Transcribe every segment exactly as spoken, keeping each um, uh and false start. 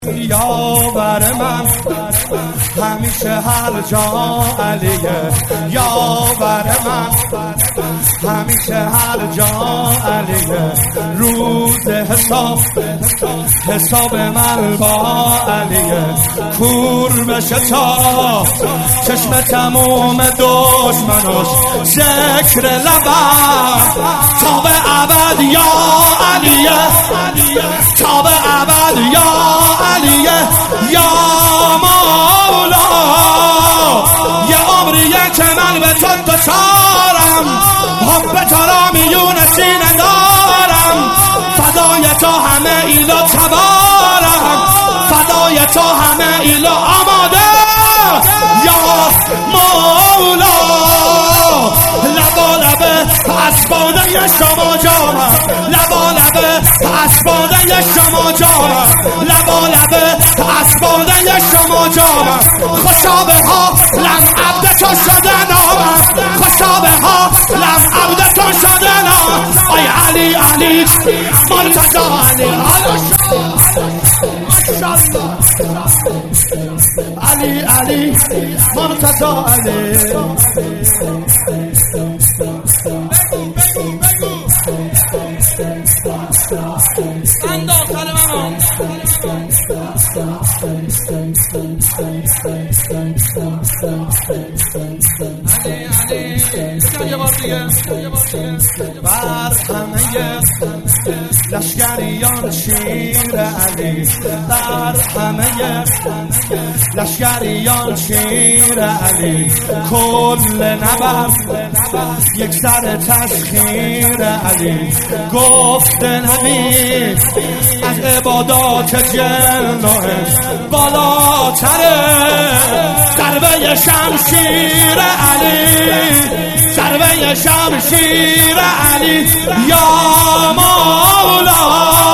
یاور من همیشه هر جا علیه، یاور من همیشه هر جا علیه. روز حساب حساب من با علیه، کور بشه تا چشم تموم دشمناش، ذکر لبم تا به ابد یا علیه، تا به ابد یا علیه. یا مولا یه عمریه که من به تو دچارم، حب تو را میون سینه دارم، فدای تو همه ایلو تبارم، فدای تو همه ایلو آماده. یا مولا لبا لبه اسبانه شما جامم، لبا لبه اسبانه شما جامم، لبا لبه اسبانه شما جامم. خوشابه ها لب عبد تو شده نامم، خوشابه ها لب عبد تو شده نام. آی علی علی مرتضا علی علی علی مرتضا علی. بر همه لشکریان شیر علی، بر همه لشکریان شیر علی، کل نبرد یک سر تسخیر علی. گفت نبی از عبادات جنه بالاتره، ضربه شمشیر علی، ضربه شمشیر علی. یا مولا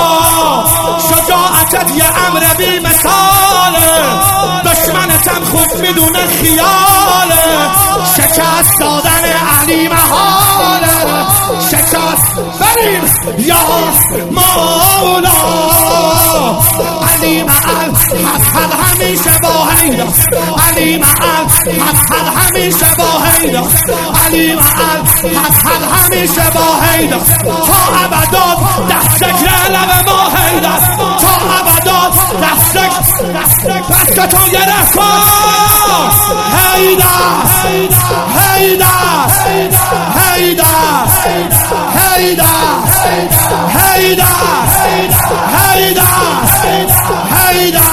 شجاعتت یه امر بی مثاله، دشمنتم خوب میدونه خیاله، شکست دادن علی محاله، شکست بریم. یا مولا علی معل حفظ همیشه با حیدا، علی معل حفظ همیشه با حیدا، علی معل حفظ همیشه با حیدا. تا ابدات دست ذکر لب ما حیدا، تا ابدات دست ذکر دست تو گرفت کن حیدا، حیدا حیدا حیدا حیدا حیدا حیدا